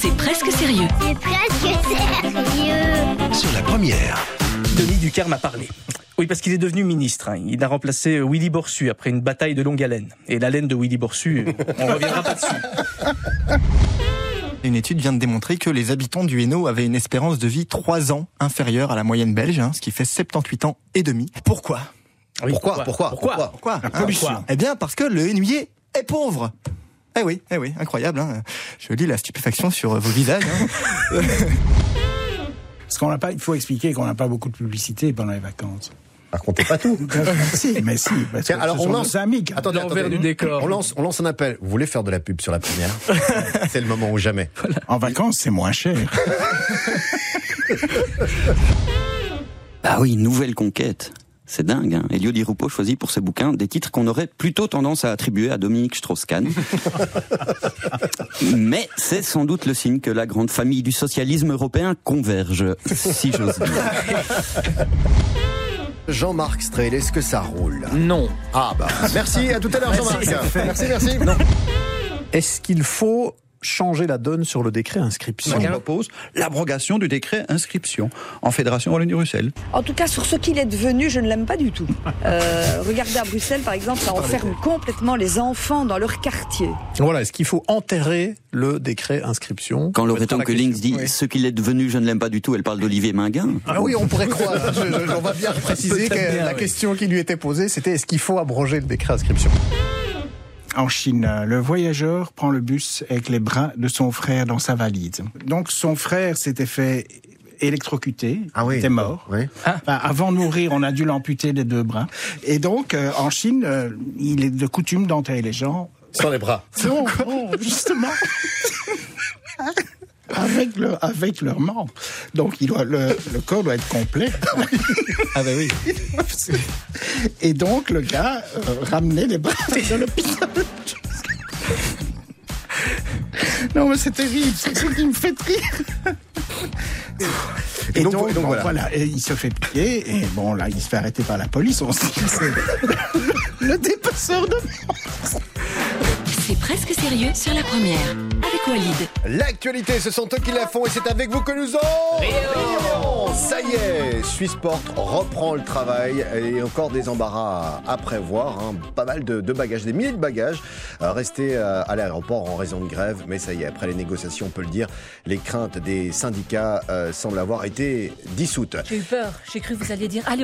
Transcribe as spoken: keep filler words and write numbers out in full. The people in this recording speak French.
C'est presque sérieux. C'est presque sérieux. Sur la première. Denis Ducarme m'a parlé. Oui, parce qu'il est devenu ministre. Hein. Il a remplacé Willy Borsu après une bataille de longue haleine. Et la laine de Willy Borsu, on ne reviendra pas dessus. Une étude vient de démontrer que les habitants du Hainaut avaient une espérance de vie trois ans inférieure à la moyenne belge, hein, ce qui fait soixante-dix-huit ans et demi. Pourquoi Oui, Pourquoi Pourquoi Pourquoi Pourquoi La pollution. Hein Eh bien, parce que le Hainouillet est pauvre. Eh oui, eh oui, incroyable. Hein. Je lis la stupéfaction sur vos visages. Hein. Parce qu'on n'a pas, il faut expliquer qu'on n'a pas beaucoup de publicité pendant les vacances. Racontez pas tout. si, mais si. Parce Tiens, que alors ce on sont lance nos amis. Attendez, L'envers attendez. du décor. On lance, on lance un appel. Vous voulez faire de la pub sur la première? C'est le moment ou jamais. En vacances, c'est moins cher. Ah oui, nouvelle conquête. C'est dingue, hein. Elio Di Rupo choisit pour ce bouquin des titres qu'on aurait plutôt tendance à attribuer à Dominique Strauss-Kahn. Mais c'est sans doute le signe que la grande famille du socialisme européen converge, si j'ose dire. Jean-Marc Strel, est-ce que ça roule? Non. Ah bah, merci, à tout à l'heure Jean-Marc. Merci, merci. Non. Est-ce qu'il faut changer la donne sur le décret inscription? On propose l'abrogation du décret inscription en Fédération Wallonie-Bruxelles. En tout cas, sur ce qu'il est devenu, je ne l'aime pas du tout. Euh, regardez à Bruxelles, par exemple, ça enferme complètement les enfants dans leur quartier. Voilà, est-ce qu'il faut enterrer le décret inscription? Quand Loreto Collings dit oui. ce qu'il est devenu, je ne l'aime pas du tout, elle parle d'Olivier Minguin. Ah oui, on pourrait croire. Je, je, on va bien préciser que bien, la oui. question qui lui était posée, c'était est-ce qu'il faut abroger le décret inscription? En Chine, le voyageur prend le bus avec les bras de son frère dans sa valise. Donc son frère s'était fait électrocuter, Ah oui. était mort. Oui. Enfin, avant de mourir, on a dû l'amputer des deux bras. Et donc, euh, en Chine, euh, il est de coutume d'enterrer les gens. Sans les bras. Non, non, justement. Avec, le, avec leurs membres. Donc, il doit, le, le corps doit être complet. Ah ben oui. Et donc, le gars euh, ramenait les bras de l'hôpital. Non, mais c'est terrible. C'est ce qui me fait rire. Et, Et donc, donc, donc, bon, voilà. voilà. Et il se fait piquer. Et bon, là, il se fait arrêter par la police. On se dit que c'est le, le dépasseur de monstres. C'est presque sérieux sur la première. Avec Walid. L'actualité, ce sont eux qui la font et c'est avec vous que nous en rions. Ça y est, Swissport reprend le travail et encore des embarras à prévoir. Hein. Pas mal de, de bagages, des milliers de bagages euh, restés euh, à l'aéroport en raison de grève. Mais ça y est, après les négociations, on peut le dire, les craintes des syndicats euh, semblent avoir été dissoutes. J'ai eu peur. J'ai cru que vous alliez dire allez.